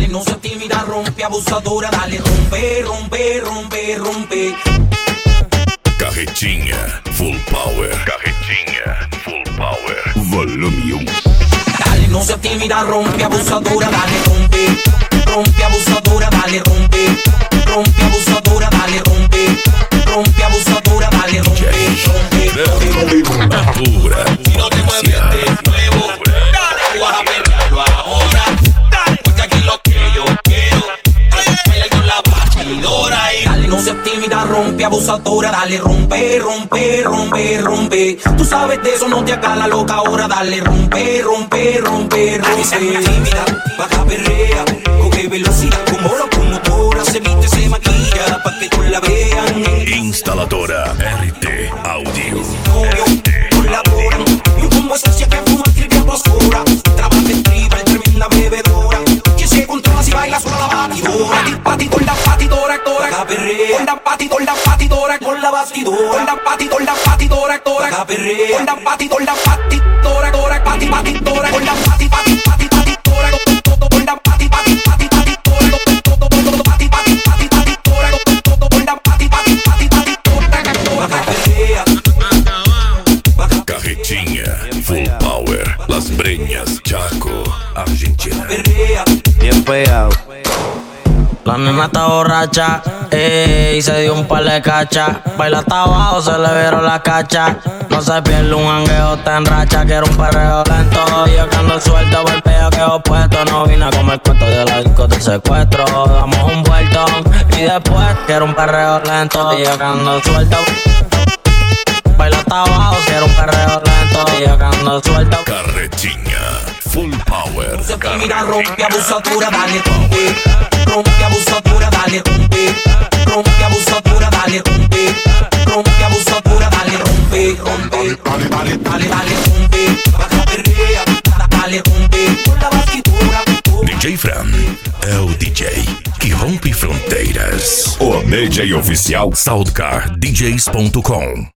Dale, no seas tímida, rompe, abusadora, dale, rompe, rompe, rompe, rompe. Carretinha Full Power. Carretinha Full Power. Volume 1. Dale, no seas tímida, rompe, abusadora, dale, rompe. Rompe, abusadora, dale, rompe. Rompe, abusadora, dale, rompe. Rompe, abusadora, dale, rompe. Rompe, La pura. Si no te mueves de nuevo, dale, tú vas a perderlo ahora. Dale, porque aquí lo que yo quiero es bailar con la batidora y dale, no seas tímida, rompe, abusadora, dale, rompe, rompe, rompe, rompe. Tú sabes de eso, no te hagas la loca ahora, dale, rompe, rompe, rompe, rompe. Esa es tímida, baja perrea, coge velocidad como locomotora, se viste, se maquilla, pa' que todos la vean. Instaladora RT Audio. Colaboran, y un combo esencia que fuma trivia oscura. Trabaja en tribal, tremenda bebedora, que se controla si baila sola la batidora. Pati con la batidora, tora, perrea. Con la batidora, con la batidora. Con la batidora, tora, perrea. Con la batidora, tora, batidora. Con la batidora, con la Carretinha Full Power. Las Breñas, Chaco, Argentina. Bien pegado. La nena está borracha, y se dio un par de cachas. Baila hasta abajo, se le vieron la cacha. No se pierde un jangueo, está en racha. Quiero un perreo lento, yo que ando suelto por el peo que he opuesto. No vine a comer cuento de la disco del secuestro. Damos un vueltón y después quiero un perreo lento, yo que ando suelto. Baila hasta abajo, quiero un perreo lento, yo que ando suelto. Carretinha Full Power. Mira, rompe, abusadora, dale, rompe. Rompe, abusadora, dale, rompe. Rompe, abusadora, dale, rompe. Rompe, abusadora, dale, rompe. Rompe, dale, rompe. Baja perrea, dale, rompe. Con la batidora. DJ Fran é o DJ que rompe fronteiras. O DJ oficial SoundCardDJs.com.